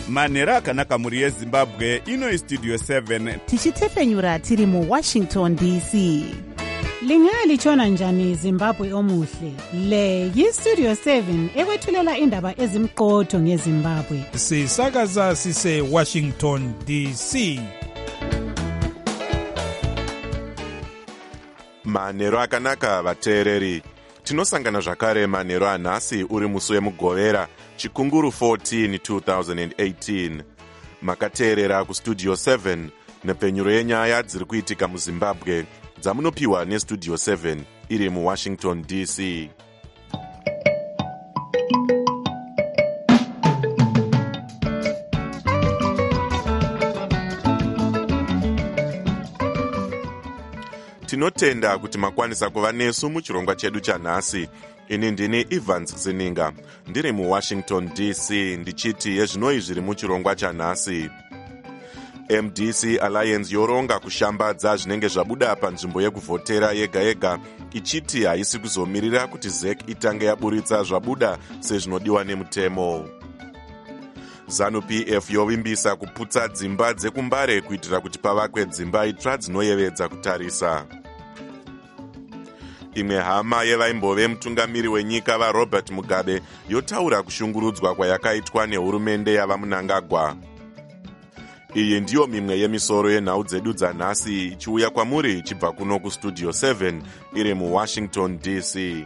manhero akanaka mhuri yezimbabwe. Ino istudio 7 tichitefenyura tiri muwashington dc. Lingalitshona njani Zimbabwe omuhle? Le yistudio 7 ekwethulela indaba ezimqotho ngeZimbabwe. Sisakaza sise Washington DC. Manhero akanaka vateereri. Tinosangana zvakare manhero anhasi uri musi wemugovera chikunguru 14 2018. Makateerera kustudio 7 nepfenyuro yenyaya dziri kuitika muZimbabwe dzamunopiwa nestudio 7 iri muWashington DC. Tinotenda kuti makwanisa kuva nesu muchirongwa chedu chanhasi. Ini ndini Evans Zininga, ndiri muWashington DC, ndichiti yezvinoi zviri muchirongwa chanhasi. MDC Alliance yoronga kushambadza zvinenge zvabuda panzvimbo yekuvhotera yega yega, ichiti haisi kuzomirira kuti ZEC itange yaburitsa zvabuda sezvinodiwa nemutemo. ZANU-PF yovimbisa kuputsa dzimba dzekumbare kuitira kuti pavakwe dzimba itsva dzinoyevedza kutarisa. Imwe hama yevaimbove mutungamiri wenyika vaRobert Mugabe yotaura kushungurudzwa kwayakaitwa nehurumende yavaMnangagwa. Iyi ndiyo mimwe yemisoro yenhau dzedu dzanhasi ichiuya kwamuri ichibva kuno kustudio 7 iri muWashington DC.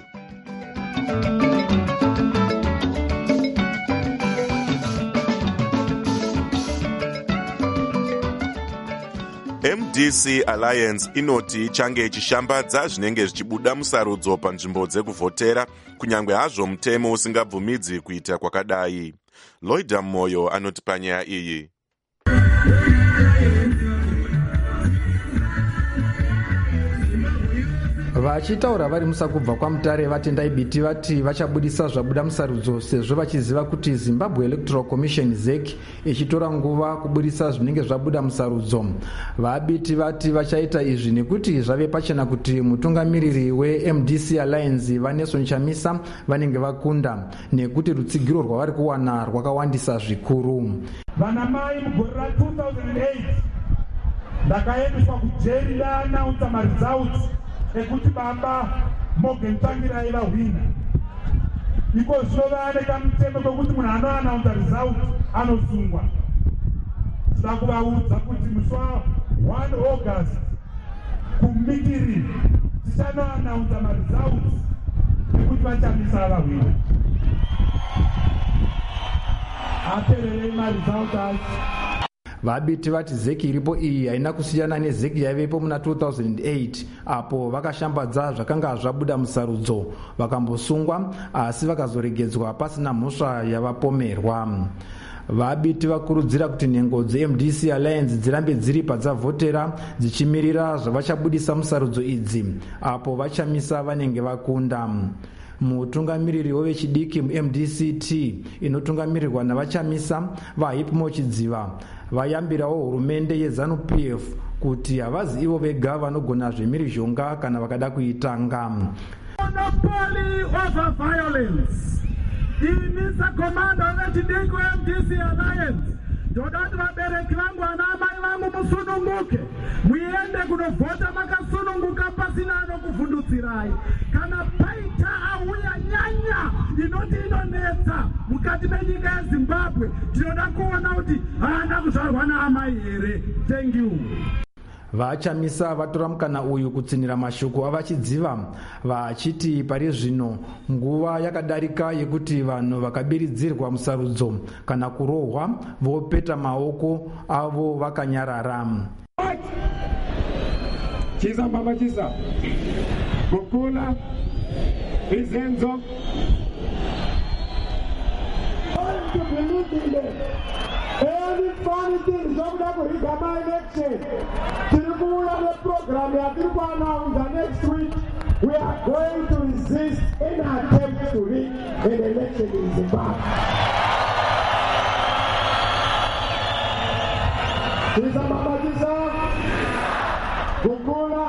MDC Alliance inoti ichange ichishambadza zvinenge zvichibuda musarudzo panzvimbo dzekuvhotera, kunyange hazvo mutemo usingabvumidzi kuita kwakadai. Lloyd Moyo anoti panyaya iyi. Vachitaura vari musakubva kwamutare vatendai biti vati vachabudisa zvabuda musarudzo sezvo vachiziva kuti Zimbabwe Electoral Commission ZEC ichitora nguva kubudisa zvinenge zvabuda musarudzo. Vabiti vati vachaita izvi nekuti zvave pachena kuti mutungamiriri weMDC Alliance Vanessa Chamisa vanenge vakunda nekuti rutsigiro rwavari kuwana rwakawandisa zvikuru. Vanamai mugore ra2008 ndakaendeswa kujeri ndaanaunza maresults ekuti baba Morgan Tsvangirai vahwina. Iko zvova nekamutemo kwekuti munhu anoanaunza result anosungwa. Tinoda kuvaudza kuti musi wa1 August kumikiri tichanoanaunza maresults ekuti vachamisa vahwina. Apererei maresults. Vabiti vati ZEC iripo iyi haina kusiyana neZEC yaivepo muna 2008 apo vakashambadza zvakanga zvabuda musarudzo vakambosungwa asi vakazoregedzwa pasina mhosva yavapomerwa. Vabiti vakurudzira kuti nhengo dzeMDC Alliance dzirambe dziri padzavhotera dzichimirira zvavachabudisa musarudzo idzi apo vachamisa vanenge vakunda. Mutungamiriri wevechidiki muMDCT inotungamirirwa navachamisa vaHipmo Chidziva vayambirawo hurumende yeZANU-PF kuti havazi ivo vega vanogona zvemhirizhonga kana vakada kuitanga. Monopoly over violence. Inisa komanda wevechidiki weMDC Alliance. Ndodati vabereki vangu vanamai vangu musununguke. Muende kunovhota makasununguka pasina anokuvhundutsirai. Kana paita auya nyanya inoti inonetsa mukati menyika yeZimbabwe, tinoda kuona kuti haana kuzvarwa naamai here. Thank you. Vachamisa vatora mukana uyu kutsinira mashoko avachidziva vachiti pari zvino nguva yakadarika yekuti vanhu vakabiridzirwa musarudzo kana kurohwa vopeta maoko avo vakanyarara. Chisa baba chisa. Kukula. Izenzo. Any funny things of the Rigama election. The program we next week. We are going to resist any attempt to rig an election in Zimbabwe. Kisa Baba Kisa, Kukula,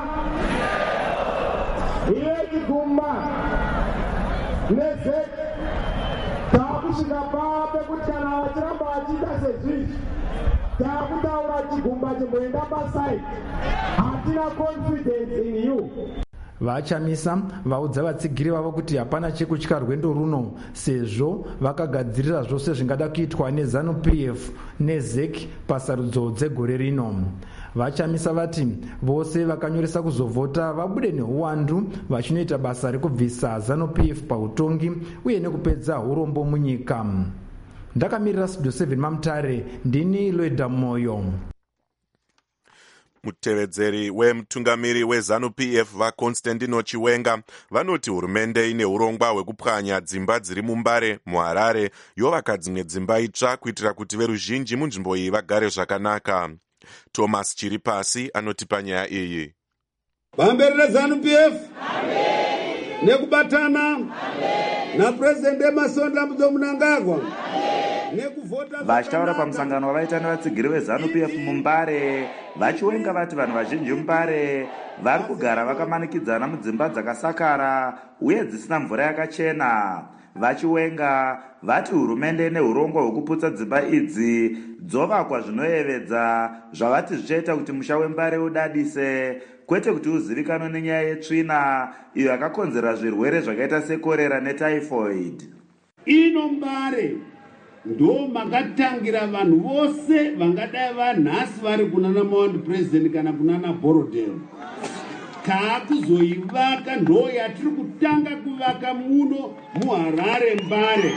Ieki Kumba, Nezek, tasvika pekuti kana vachiramba vachiita sezvizvi takutaura chigumba chimboenda paside. Hatina confidence in you. vachamisa vaudza vatsigiri vavo kuti hapana chekutya rwendo runo sezvo vakagadzirira zvose zvingada kuitwa neZANU-PF neZEC pasarudzo dzegore rino. Vachamisa vati vose vakanyoresa kuzovhota vabude neuwandu vachinoita basa rekubvisa ZANU-PF pautongi uye nekupedza urombo munyika. Ndakamirira Studio 7 Mamutare, ndini Loida Moyo. Mutevedzeri wemutungamiri weZANU-PF vaConstantino Chiwenga vanoti hurumende ine urongwa hwekupwanya dzimba dziri muMbare, muHarare yovaka dzimwe dzimba itsva kuitira kuti veruzhinji munzvimbo iyi vagare zvakanaka. Thomas Chiripasi anotipa nyaya iyi. Vamberi ZANU-PF nekubatana naPresident Emmerson Dambudzo Mnangagwa vachitaura pamusangano wavaita nevatsigiri veZANU-PF muMbare, vachiwenga vati vanhu vazhinji muMbare vari kugara vakamanikidzana mudzimba dzakasakara uye dzisina mvura yakachena. Vachiwenga vati hurumende neurongwa hwekuputsa dzimba idzi dzovakwa zvinoyevedza zvavati zvichaita kuti musha weMbare udadise, kwete kuti uzivikanwe nenyaya yetsvina iyo yakakonzera zvirwere zvakaita sekorera netyphoid. Ino Mbare ndo makatangira vanhu vose vangadai vanhasi vari kunana Mount President kana kunana Borodale. Taakuzoivaka ndo yatiri kutanga kuvaka muno muHarare Mbare,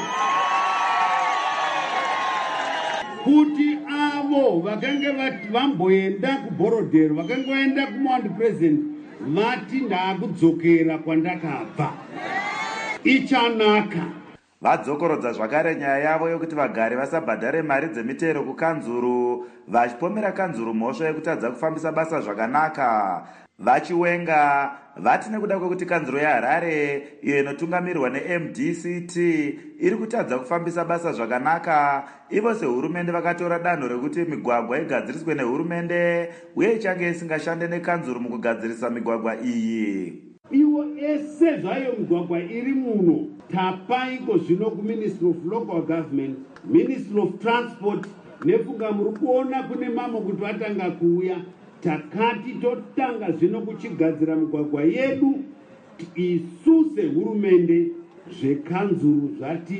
kuti avo vakanga vamboenda kuBorodale vakanga vaenda kuMount President vati ndakudzokera kwandakabva. Ichanaka. Vadzokorodza zvakare nyaya yavo yokuti vagari vasabhadhare mari dzemitero kukanzuru, vachipomera kanzuru mhosva yekutadza kufambisa basa zvakanaka. Vachiwenga vati nekuda kwekuti kanzuru yeHarare iyo inotungamirirwa neMDCT iri kutadza kufambisa basa zvakanaka, ivo sehurumende vakatora danho rekuti migwagwa igadziriswe nehurumende uye ichange isingashande nekanzuru mukugadzirisa migwagwa iyi. Iwo ese zvayo migwagwa iri muno tapaiko zvino kuMinistry of Local Government, Ministry of Transport, nefunga muri kuona kune mamo kuti vatanga kuuya. Takati totanga zvino kuchigadzira migwagwa yedu isu sehurumende, zvekanzuru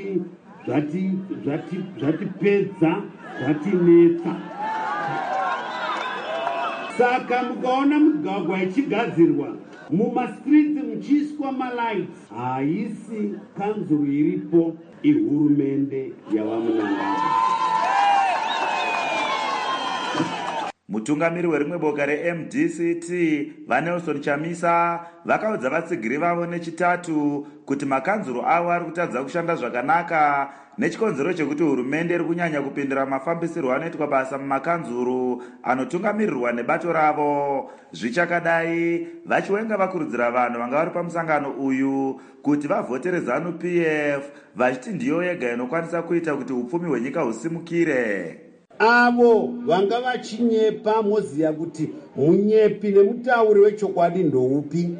zvatipedza zvatinetsa. Saka mukaona migwagwa ichigadzirwa mumastreets muchiiswa malights, haisi kanzuru iripo, ihurumende yavamunangagwa. Mutungamiri werimwe boka reMDCT vaNelson Chamisa vakaudza vatsigiri vavo nechitatu kuti makanzuru avo ari kutadza kushanda zvakanaka nechikonzero chekuti hurumende iri kunyanya kupindira mafambisirwo anoitwa basa mumakanzuru anotungamirirwa nebato ravo. Zvichakadai, Vachiwenga vakurudzira vanhu vanga vari pamusangano uyu kuti vavhotere ZANU-PF vachiti ndiyo yega inokwanisa kuita kuti upfumi hwenyika husimukire. Avo vanga vachinyepa moziya kuti munyepi nemutauri wechokwadi ndoupi.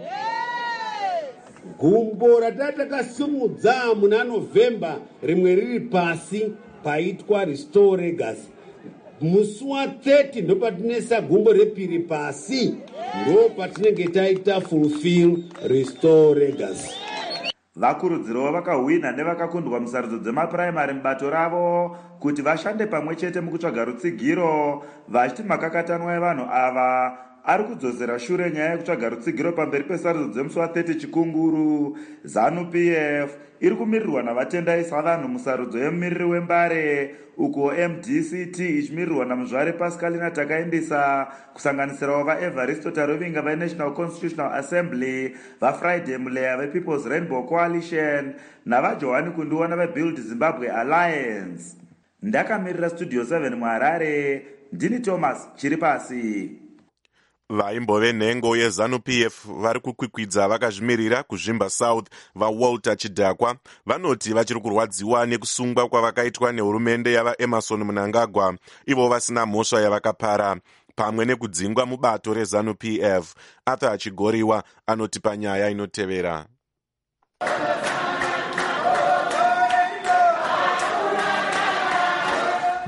Gumbo ratakasimudza muna November rimwe riri pasi paitwa Restore Legacy. Musi wa 30 ndo patinesa gumbo repiri pasi, ndo patinenge taita Fulfill Restore Legacy. Vakurudziro vakahwina nevakakundwa musarudzo dzemapuraimari mubato ravo kuti vashande pamwe chete mukutsvaga rutsigiro, vachiti makakatanwa evanhu ava ari kudzosera shure nyaya yekutsvaga rutsigiro pamberi pesarudzo dzemusi wa 30 Chikunguru. ZANU-PF iri kumirirwa navatendai savanhu musarudzo yemumiriri weMbare, uko MDCT ichimirirwa naMuzvare Pascalina Takaendesa, kusanganisirawo vaEvaristo Tarovinga veNational Constitutional Assembly, vaFriday Muleya vePeople's Rainbow Coalition navaJohani Kunduwana veBuild Zimbabwe Alliance. Ndakamirira Studio 7 muHarare, ndini Thomas Chiripasi. Vaimbove nhengo yeZANU-PF vari kukwikwidza vakazvimirira kuZvimba South vaWalter Chidhakwa vanoti vachiri kurwadziwa nekusungwa kwavakaitwa nehurumende yavaEmmerson Mnangagwa, ivo vasina mhosva yavakapara, pamwe nekudzingwa mubato reZANU-PF. Arthur Chigoriwa anotipa nyaya inotevera.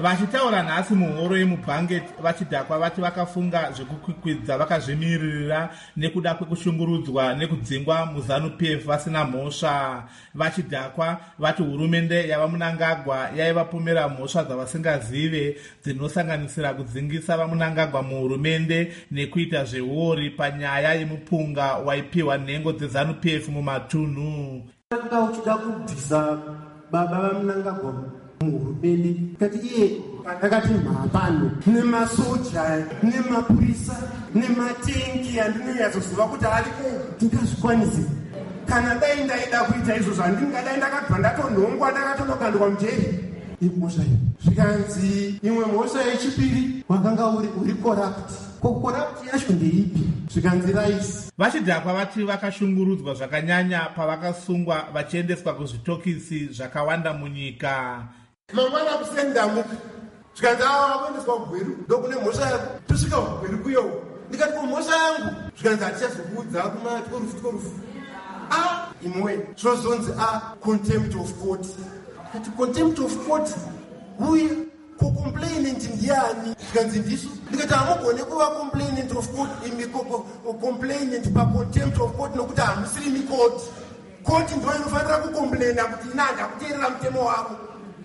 Vachitaura nhasi muhoro yemubhanget vachidhakwa vati vakafunga zvekukwikwidza vakazvimiririra nekuda kwekushungurudzwa nekudzingwa muZANU-PF vasina mhosva. Vachidhakwa vati hurumende yava Mnangagwa yaivapomera mhosva dzavasingazive dzinosanganisira kudzingisa vaMnangagwa muhurumende nekuita zveuori panyaya yemupunga waipiwa nhengo dzeZANU-PF mumatunhu. Uchida kubvisa baba vaMnangagwa muhurumende kati iye akati mhapano nemasoja nemapurisa nematengi andinoyazoziva kuti ariko ndingazvikwanisi. Kana dai ndaida kuita izvozvo handingadai ndakabva ndatonhongwa ndakatonokandwa mujeri. Imhosva iyi zvikanzi imwe mhosva yechipiri wakanga uri corrupt. Corrupt yacho ndeipi? Zvikanzi raisi. Vachidhakwa vati vakashungurudzwa zvakanyanya pavakasungwa vachiendeswa kuzvitokisi zvakawanda munyika. Mangwana kusendamuka zvikanzi vakuendeswa kugweru ndokune mhosva yako tosvika kugweru kuyowo ndikati kumhosva yangu zvikanzi hatichazokuudza kurufu imwe zvozonzi contempt of court. Kati contempt of court uye complainant ndiani? Zvikanzi ndiso. Ndikati hamugone kuva complainant of court imi complainant contempt of court nokuti hamusiri mikoti. Koti ndo inofanira kucomplaina kuti inanda kuteerera mutemo wako.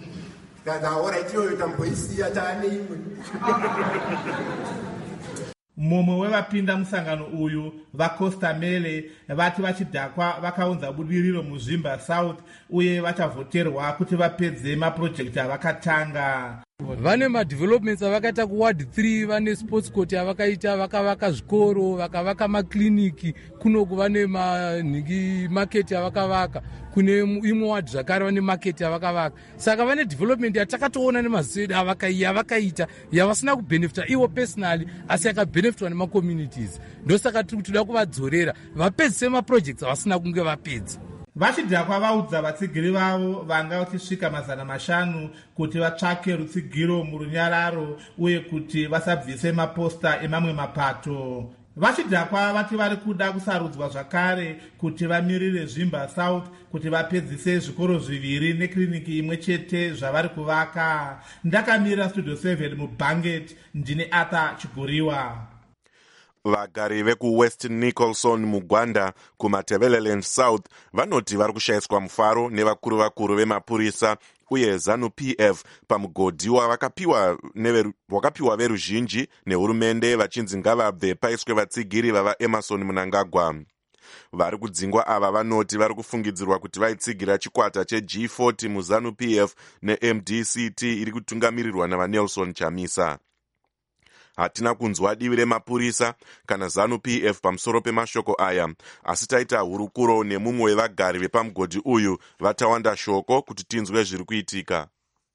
Mumwe wevapinda musangano uyu vaCosta Mele vati vachidhakwa vakaunza budiriro muZimba South uye vachavhoterwa kuti vapedze mapurojekti avakatanga. Vane madevelopments avakaita kuward 3, vane sports court avakaita, vakavaka zvikoro, vakavaka makliniki, kunoku vane manhingi market avakavaka, kune imwe ward zvakare vane market avakavaka. Saka vane development yatakatoona nemaziso edu avakaita yavasina kubenefita ivo personally asi yakabenefitwa nemacommunities. Ndosaka toda kuvadzorera vapedzise maprojects avasina kunge vapedza. Vachidhakwa vaudza vatsigiri vavo vanga vachisvika 500 kuti vatsvake rutsigiro murunyararo uye kuti vasabvise maposta emamwe mapato. Vachidhakwa vati vari kuda kusarudzwa zvakare kuti vamirire Zvimba South kuti vapedzise zvikoro 2 nekliniki imwe chete zvavari kuvaka. Ndakamira Studio 7 muBhanget, ndine Arthur Chigoriwa. Vagari veku-West Nicholson mugwanda kumaTebeleland South vanoti vari kushayiswa mufaro nevakuru vemapurisa uye ZANU-PF pamugodhi wakapiwa veruzhinji nehurumende vachinzi ngavabve paiswe vatsigiri vava Emmerson Mnangagwa. Vari kudzingwa ava vanoti vari kufungidzirwa kuti vaitsigira chikwata cheG40 muZANU-PF neMDCT iri kutungamirirwa navaNelson Chamisa. Hatina kunzwa divi remapurisa kana ZANU-PF pamusoro pemashoko aya, asi taita hurukuro nemumwe wevagari vepamugodhi uyu vatawanda shoko kuti tinzwe zviri kuitika.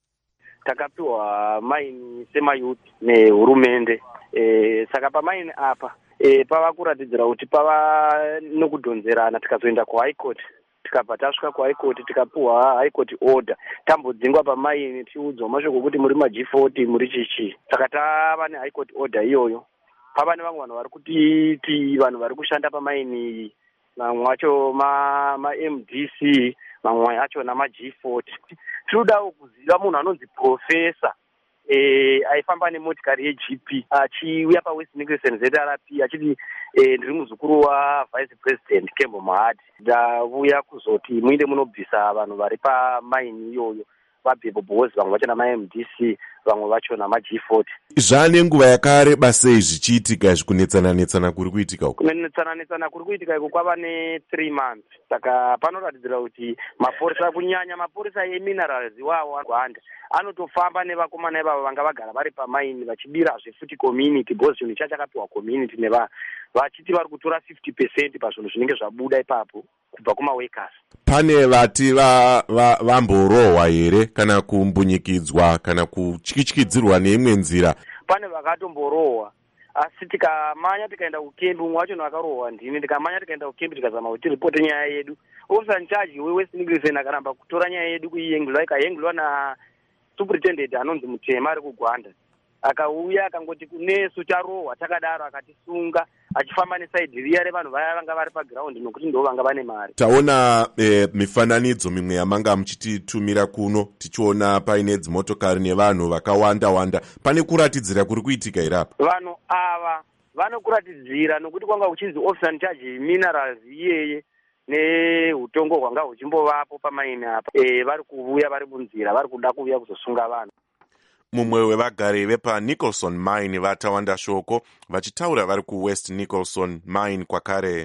Takapiwa maini semayuth nehurumende, saka pamaini apa pava kuratidzira kuti pava nokudhonzerana. Tikazoenda kuHigh Court, tikabva tasvika kuHigh Court tikapiwa High Court order, tambodzingwa pamaini tiudzwa mashoko kuti muri maG40 muri chichi. Saka tava neHigh Court order iyoyo. Pava nevamwe vanhu vari kutiti vanhu vari kushanda pamaini, mamwe acho maMDC, mamwe acho namaG40. Tinodawo kuziva munhu anonzi profesa aifamba nemotikari yeGP achiuya paWest Nicholson ZRP achiti ndiri muzukuru waVice President Kembo Mahadi. Ndauya kuzoti muinde munobvisa vanhu vari pamaini iyoyo vabve bobozi, vamwe vacho namaMDC, vamwe vacho namaG40. Zvane nguva yakareba sei zvichiitika izvi? Kunetsana kuri kuitika uko? Kunetsana kuri kuitika iko kwava ne3 months. Saka panoratidzira kuti mapurisa, kunyanya mapurisa eminerals iwawo Rwanda, anotofamba nevakomana ivavo vanga vagara vari pamaini vachibirazve futi community, because chinhu chakapiwa community vachiti vari kutora 50% pazvinhu zvinenge zvabuda ipapo kubva kumaworkers. Pane vati vamborohwa here kana kumbunyikidzwa kana kutyityidzirwa neimwe nzira? Pane vakatomborohwa, asi tikamanya tikaenda kukembi, umwe wacho akarohwa ndini, tikamanya tikaenda kukembi tikazama kuti ripote nyaya yedu, officer in charge weWest Nicholson akaramba kutora nyaya yedu kuiyenglwa, ikayenglwa na superintendent anonzi Mutema ari kugwanda. akauya akangoti kunesu charohwa takadaro akatisunga achifamba nesaidhi riya revanhu vaya vanga vari pagiraundi nokuti ndo vanga vane mari. Taona mifananidzo mimwe yamanga muchititumira kuno tichiona paine dzimotokari nevanhu vakawanda wanda. Pane kuratidzira kuri kuitika irapa? Vanhu ava vanokuratidzira nokuti kwanga kuchinzi officer in charge minerals iyeye neutongo hwanga huchimbovapo pamaini apa. Vari kuuya vari munzira vari kuda kuuya kuzosunga vanhu. Mumwe wevagari vepaNicholson Mine vatawanda shoko vachitaura vari kuWest Nicholson Mine kwakare.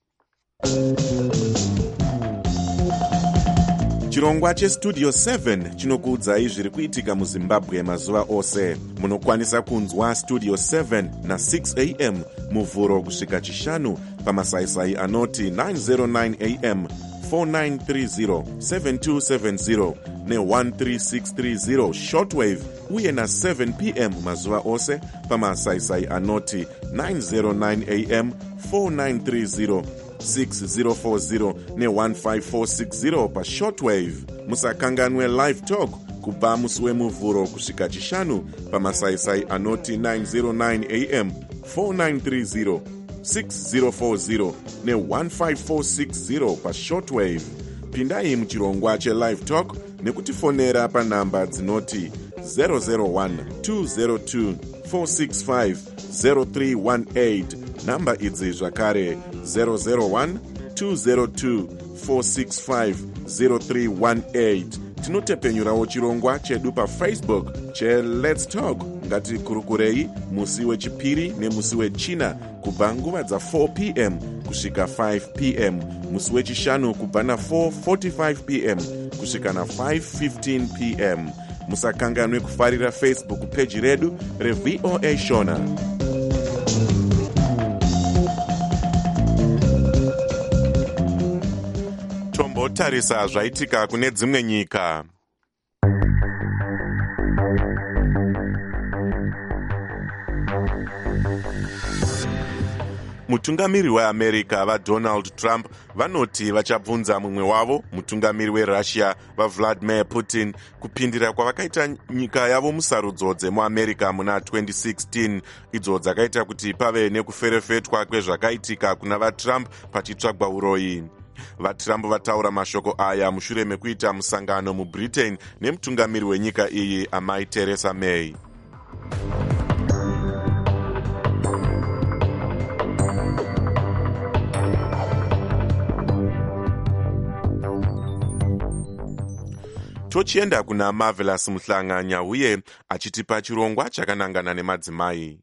Chirongwa cheStudio 7 chinokuudzai zviri kuitika muZimbabwe mazuva ose. Munokwanisa kunzwa Studio 7 na 6 am muvhuro kusvika chishanu pamasaisai anoti 909 am 4930 7270 ne13630 shortwave uye na 7 pm mazuva ose pamasaisai anoti 909 am 4930 6040 ne15460 pashortwave. Musakanganwe live talk kubva musi wemuvhuro kusvika chishanu pamasaisai anoti 909 am 4930 6040 ne15460 pashortwave. Pindai muchirongwa chelive talk nekutifonera panhamba dzinoti 001 202 465 0318. Namba idzi zvakare 001 202 465 0318. Tinotepenyurawo chirongwa chedu paFacebook cheLet's Talk. Ngatikurukurei musi wechipiri nemusi wechina kubva nguva dza4 pm kusvika 5 pm, musi wechishanu kubva na4:45 pm kusvika na5:15 pm. Musakanganwe kufarira Facebook page redu reVOA Shona. Tombotarisa zvaitika kune dzimwe nyika. Mutungamiri weAmerica vaDonald Trump vanoti vachabvunza mumwe wavo, mutungamiri weRussia vaVladimir Putin, kupindira kwavakaita nyika yavo musarudzo dzemuAmerica muna 2016, idzo dzakaita kuti pave nekuferefetwa kwezvakaitika kuna vaTrump pachitsvagwa uroyi. VaTrump vataura mashoko aya mushure mekuita musangano muBritain nemutungamiri wenyika iyi amai Theresa May. Tochienda kuna Marvelous Muhlanganya uye achitipa chirongwa chakanangana nemadzimai.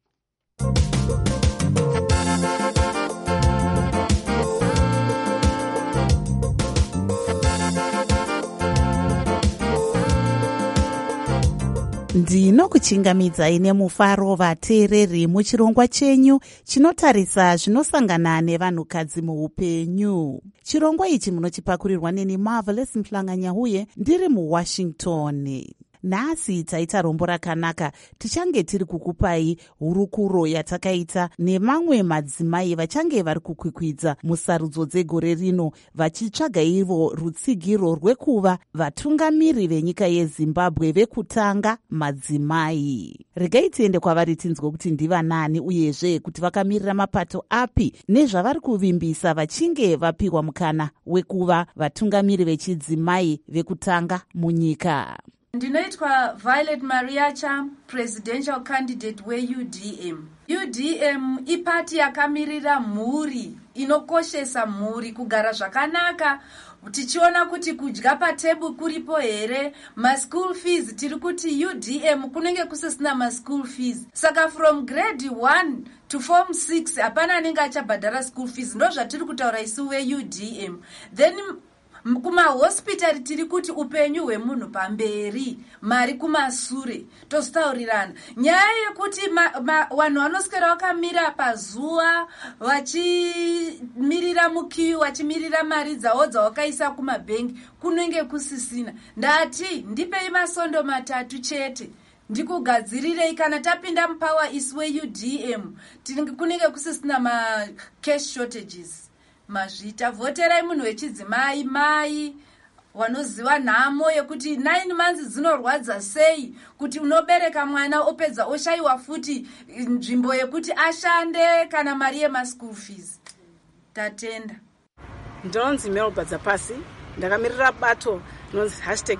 Ndinokuchingamidzai nemufaro vateereri muchirongwa chenyu chinotarisa zvinosangana nevanhukadzi muupenyu. Chirongwa ichi munochipakurirwa neni Marvelous Muhlanganya uye ndiri muWashington. Nhasi taita rombo rakanaka, tichange tiri kukupai hurukuro yatakaita nemamwe madzimai vachange vari kukwikwidza musarudzo dzegore rino vachitsvaga ivo rutsigiro rwekuva vatungamiri venyika yeZimbabwe vekutanga madzimai. Regai tiende kwavari tinzwe kuti ndiva nani uyezve kuti vakamirira mapato api nezvavari kuvimbisa vachinge vapiwa mukana wekuva vatungamiri vechidzimai vekutanga munyika. Ndinoitwa Violet Mariacha, presidential candidate weUDM. UDM ipati yakamirira mhuri, inokoshesa mhuri, kugara zvakanaka, tichiona kuti kudya patebhuru kuripo here, maschool fees tiri kuti UDM kunenge kusisina maschool fees. Saka from grade 1 to form 6 hapana anenge achabhadhara school fees. Ndo zvatiri kutaura isu weUDM. Then kumahospitari tiri kuti upenyu hwemunhu pamberi, mari kumasure, tositaurirana. Nyaya yekuti vanhu vanoswera vakamira pazuva vachimirira mukiyu, vachimirira mari dzavo dzavakaisa kumabhengi, kunenge kusisina. Ndati ndipei masondo 3 chete ndikugadzirirei kana tapinda mupower isu weUDM kunenge kusisina cash shortages. Mazvita voterai munhu wechidzimai mai vanoziva nhamo yekuti 9 months dzinorwadza sei, kuti unobereka mwana opedza oshayiwa futi nzvimbo yekuti ashande kana mari yemaschool fees. Tatenda. Ndinonzi Melba Dzapasi, ndakamirira bato rinonzi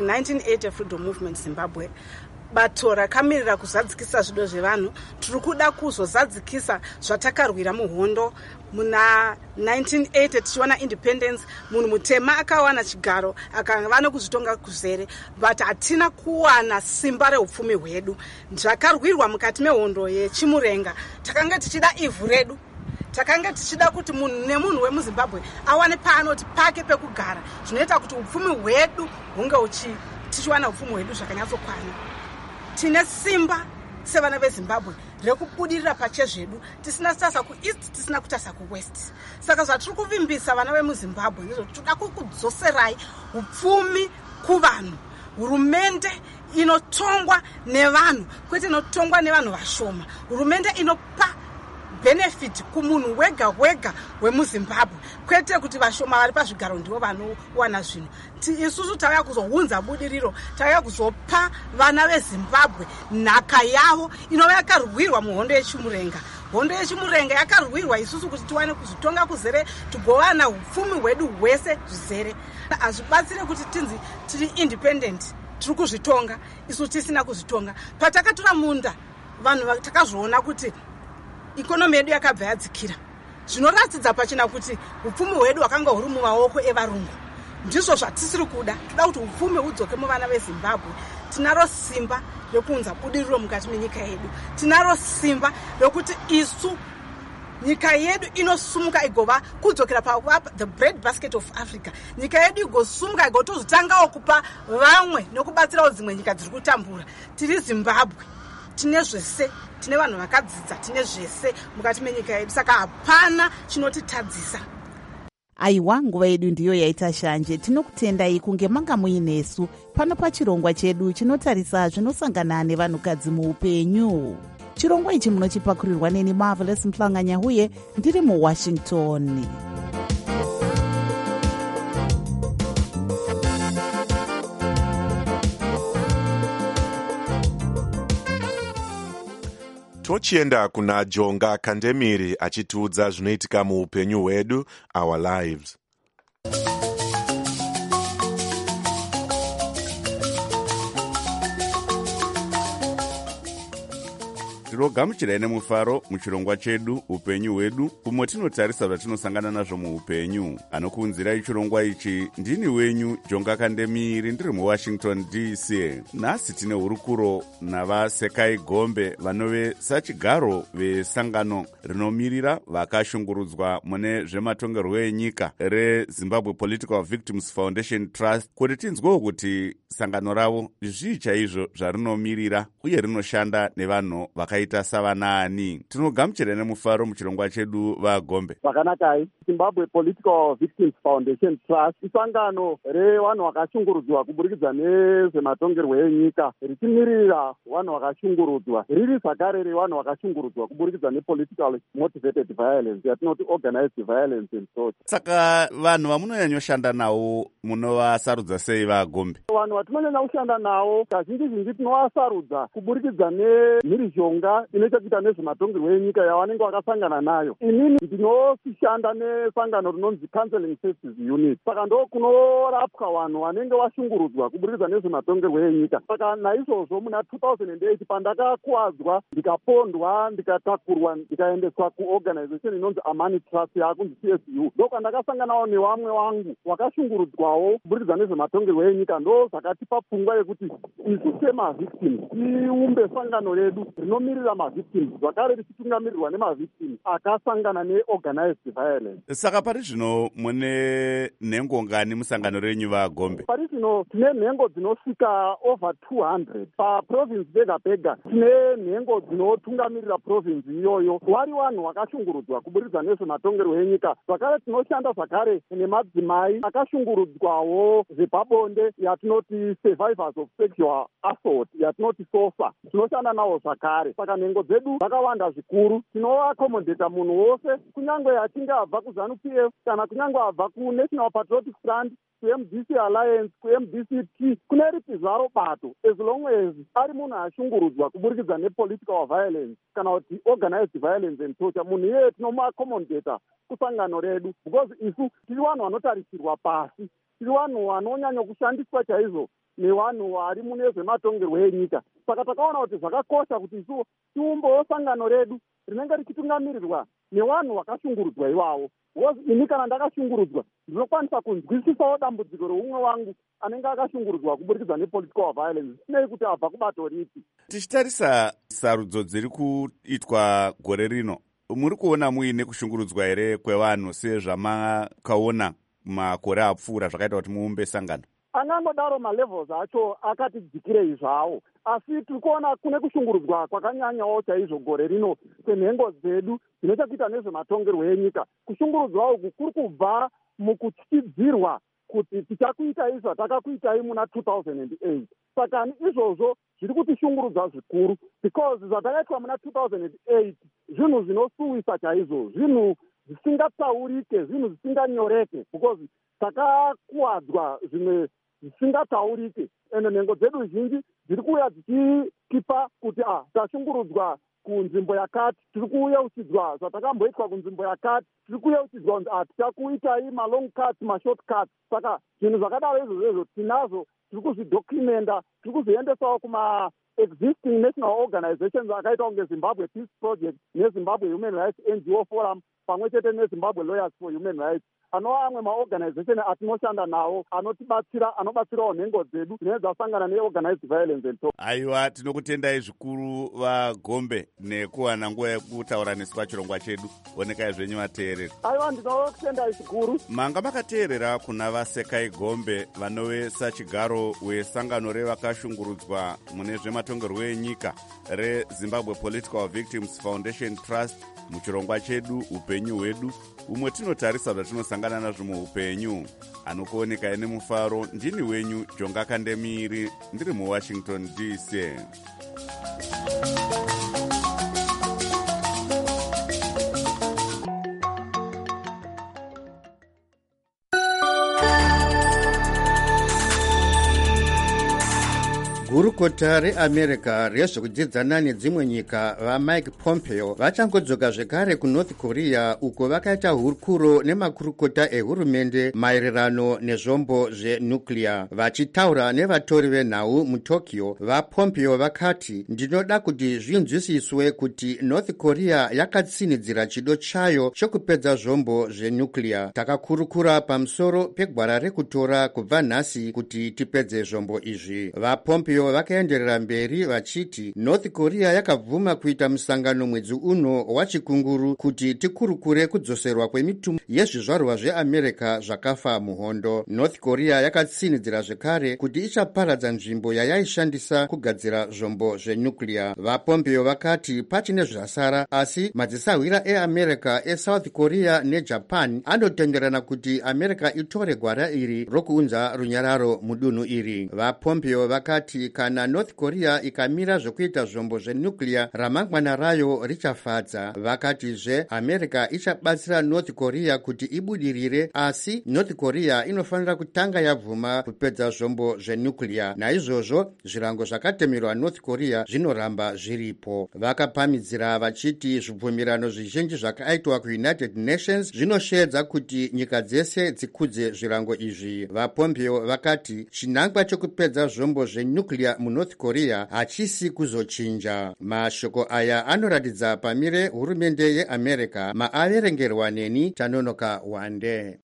#1980 Freedom Movement Zimbabwe. Bato rakamirira kuzadzikisa zvido zvevanhu. Tiri kuda kuzozadzikisa zvatakarwira muhondo muna 1980 tichiwana independence. Munhu mutema akawana chigaro akava nekuzvitonga kuzere, but hatina kuwana simba reupfumi hwedu. Zvakarwirwa mukati mehondo yechimurenga. Takanga tichida ivhu redu. Takanga tichida kuti munhu nemunhu wemuZimbabwe awane paanoti pake pekugara, zvinoita kuti upfumi hwedu hunge tichiwana upfumi hwedu zvakanyatsokwana. Tine simba sevana veZimbabwe rekubudirira pachezvedu, tisina kutasa kueast, tisina kutasa kuwest. Saka zvatiri kuvimbisa vana vemuZimbabwe ndizvo tinoda kudzoserai upfumi kuvanhu. Hurumende inotongwa nevanhu, kwete inotongwa nevanhu vashoma. Hurumende inopa benefit kumunhu wega wega wemuZimbabwe, kwete kuti vashoma vari pazvigaro ndivo vanowana zvinhu. Isusu tauya kuzounza budiriro, tauya kuzopa vana veZimbabwe nhaka yavo inova yakarwirwa muhondo yechimurenga. Hondo yechimurenga yakarwirwa isusu kuti tiwane kuzvitonga kuzere, tigowana upfumi hwedu hwese zvizere. Hazvibatsire kuti tinzi tiri independent, tiri kuzvitonga isu tisina kuzvitonga. Patakatora munda vanhu takazvoona kuti ikonomi yedu yakabva yadzikira. Zvinoratidza pachina kuti upfumi hwedu hwakanga huri mumaoko evarungu. Ndizvo zvatisiri kuda. Toda kuti upfumi hudzoke muvana veZimbabwe. Tinaro simba rekuunza budiriro mukati menyika yedu. Tinaro simba rekuti isu nyika yedu inosumuka igova kudzokera the bread basket of Africa. Nyika yedu igosumuka igotozotangawo kupa vamwe nokubatsirawo dzimwe nyika dziri kutambura. Tiri Zimbabwe. Tine zvese, tine vanhu vakadzidza, tine zvese mukati menyika yedu, saka hapana chinotitadzisa. Aiwa, nguva yedu ndiyo yaita shanje. Tinokutendai kunge manga muinesu pano pachirongwa chedu chinotarisa zvinosangana nevanhukadzi muupenyu. Chirongwa ichi munochipakurirwa neni Marvelous Mhlanganya-Huye, ndiri muWashington. tochienda kuna Jonga Kandemiri achitiudza zvinoitika muupenyu hwedu, our lives. Tirogamuchirai nemufaro muchirongwa chedu upenyu hwedu, umwe tinotarisa zvatinosangana nazvo muupenyu. Anokuunzirai chirongwa ichi ndini wenyu Jonga Kandemiri, ndiri muWashington DC. Nhasi tine hurukuro navaSekai Gombe vanove sachigaro vesangano rinomirira vakashungurudzwa mune zvematongerwo enyika reZimbabwe Political Victims Foundation Trust, kuti tinzwewo kuti sangano ravo zvii chaizvo zvarinomiririra uye rinoshanda nevanhu vakaita savanani. Tinogamuchira nemufaro muchirongwa chedu vaGombe. Vakanakai, Zimbabwe Political Victims Foundation Trust isangano revanhu vakashungurudzwa kuburikidza nezvematongerwo enyika, richimirira vanhu vakashungurudzwa. Riri zvakare revanhu vakashungurudzwa kuburikidza nepolitical motivated violence, yatinoti organized violence and so. Saka vanhu vamunonyanyoshanda navo munovasarudza sei vaGombe? Vanhu vatinonyanya kushanda navo kazhinji tinovasarudza kuburikidza nemhirizhonga inoita kuita nezvematongerwo enyika yavanenge vakasangana nayo. Inini ndinoshanda nesangano rinonzi Counseling Services Unit. Saka ndo kunorapwa vanhu vanenge vashungurudzwa kuburikidza nezvematongerwo enyika. Saka naizvozvo muna 2008 pandakakuwadzwa, ndikapondwa, ndikatakurwa, ndikaendeswa kuorganization inonzi Amani Trust yakunzi CSU. Ndo kwandakasanganawo nevamwe vangu vakashungurudzwawo kuburikidza nezvematongerwo enyika. Ndo zvakatipa pfungwa yekuti isu semavictims tiumbe sangano redu rinomirira mavictims, zvakare richitungamirirwa nemavictims akasangana neorganized violence. Saka pari zvino mune nhengo ngani musangano renyu vaGombe? Pari zvino tine nhengo dzinosvika over 200 paprovince pega pega. Tine nhengo dzinotungamirira province iyoyo. Vari vanhu vakashungurudzwa kuburikidza nezvematongerwo enyika. Zvakare tinoshanda zvakare nemadzimai akashungurudzwawo zvepabonde, yatinoti survivors of sexual assault, yatinoti SOSA. Tinoshanda navo zvakare. Saka nhengo dzedu dzakawanda zvikuru. Tinoakomodheta munhu wose, kunyange achinge abva kuZANU-PF kana kunyange abva kuNational Patriotic Front, kuMDC Alliance, kuMDCT, kune ripi zvaro bato, as long as ari munhu ashungurudzwa kuburikidza nepolitical violence kana kuti organized violence and torture, munhu iyeye tinomuakomodheta kusangano redu, because isu tiri vanhu vanotarisirwa pasi, tiri vanhu vanonyanya kushandiswa chaizvo nevanhu vari mune zvematongerwo enyika. Saka takaona kuti zvakakosha kuti isu tiumbewo sangano redu rinenge richitungamirirwa nevanhu vakashungurudzwa ivavo. Ini kana ndakashungurudzwa ndinokwanisa kunzwisisawo dambudziko reumwe wangu anenge akashungurudzwa kuburikidza nepolitical violence, sinei kuti abva kubato ripi. Tichitarisa sarudzo dziri kuitwa gore rino, muri kuona muine kushungurudzwa here kwevanhu sezvamakaona makore apfuura zvakaita kuti muumbe sangano? Angangodaro malevels acho akati dzikirei zvawo, asi tiri kuona kune kushungurudzwa kwakanyanyawo chaizvo gore rino kwenhengo dzedu dzinochakuita nezvematongerwo enyika. Kushungurudzwa uku kuri kubva mukutyidzirwa kuti tichakuitai zvatakakuitai muna 2008. Saka izvozvo zviri kutishungurudza zvikuru, because zvatakaitwa muna 2008 zvinhu zvinosuwisa chaizvo, zvinhu zvisingataurike, zvinhu zvisinganyoreke, because takakuwadzwa zvimwe zvisingataurike, ende nhengo dzedu zhinji dziri kuuya dzichitipa kuti tashungurudzwa kunzvimbo yakati, tiri kuyeuchidzwa zvatakamboitwa kunzvimbo yakati, tiri kuyeuchidzwa kuti tichakuitai malong cuts, mashort cuts. Saka zvinhu zvakadaro izvozvo tinazvo, tiri kuzvidhokumenda, tiri kuzviendesawo kuma existing national organizations akaita kunge Zimbabwe Peace Project neZimbabwe Human Rights NGO Forum pamwe chete neZimbabwe Lawyers for Human Rights, anova amwe maorganization atinoshanda nawo anotibatsira, anobatsirawo nhengo dzedu dzinenge dzasangana neorganized violence and talk. Aiwa, tinokutendai zvikuru vaGombe nekuwana nguva yekutaura nesu pachirongwa chedu. Onekai zvenyu vateereri. Aiwa, ndinokutendai zvikuru. Manga makateerera kuna vaSekai Gombe vanovesa chigaro wesangano revakashungurudzwa mune zvematongerwo enyika reZimbabwe Political Victims Foundation Trust muchirongwa chedu upenyu hwedu, umwe tinotarisa zvatinosangana nazvo muupenyu. Anokuonekai nemufaro, ndini wenyu Jonga Kandemiri, ndiri muWashington DC. Gurukota reAmerica rezvekudzidzana nedzimwe nyika vaMike Pompeo vachangodzoka zvekare kuNorth Korea, uko vakaita hurukuro nemakurukota ehurumende maererano nezvombo zvenuclear. Vachitaura nevatori venhau muTokyo, vaPompeo vakati, ndinoda kuti zvinzwisiswe kuti North Korea yakatsinidzira chido chayo chokupedza zvombo zvenuclear. Takakurukura pamusoro pegwara rekutora kubva nhasi kuti tipedze zvombo izvi. VaPompeo vakaenderera mberi vachiti North Korea yakabvuma kuita musangano mwedzi uno wachikunguru kuti tikurukure kudzoserwa kwemitumbi yezvizvarwa zveAmerica zvakafa muhondo. North Korea yakatsinidzira zvekare kuti ichaparadza nzvimbo yayaishandisa kugadzira zvombo zvenuclear. VaPompeo vakati pachine zvasara, asi madzisahwira eAmerica, eSouth Korea neJapan anotenderana kuti America itore gwara iri rokuunza runyararo mudunhu iri. VaPompeo vakati kana North Korea ikamira zvokuita zvombo zvenuclear, ramangwana rayo richafadza. Vakatizve America ichabatsira North Korea kuti ibudirire, asi North Korea inofanira kutanga yabvuma kupedza zvombo zvenuclear. Naizvozvo zvirango zvakatemerwa North Korea zvinoramba zviripo. Vakapamidzira vachiti zvibvumirano zvizhinji zvakaitwa kuUnited Nations zvinoshedza kuti nyika dzese dzikudze zvirango izvi. VaPompeo vakati chinangwa chokupedza zvombo zvenuclear muNorth Korea hachisi kuzochinja. Mashoko aya anoratidza pamire hurumende yeAmerica. Maaverengerwa neni Tanonoka Wande.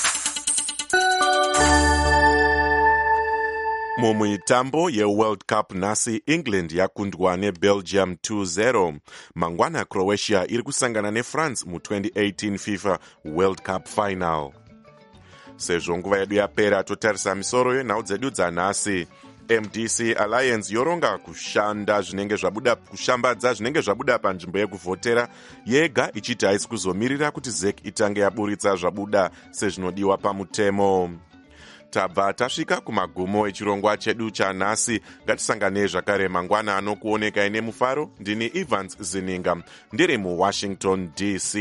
Mumuitambo yeWorld Cup nhasi, England yakundwa neBelgium 2-0. Mangwana Croatia iri kusangana neFrance mu2018 FIFA World Cup Final. Sezvo nguva yedu yapera, totarisa misoro yenhau dzedu dzanhasi. MDC Alliance yoronga kushambadza zvinenge zvabuda panzvimbo yekuvhotera yega, ichiti haisi kuzomirira kuti ZEC itange yaburitsa zvabuda sezvinodiwa pamutemo. tabva tasvika kumagumo echirongwa chedu chanhasi. Ngatisangane zvakare mangwana anokuonekai nemufaro. Ndini Evans Zininga ndiri muWashington DC.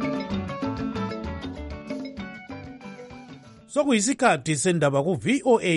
sokuyisikhathi sendaba ku VOA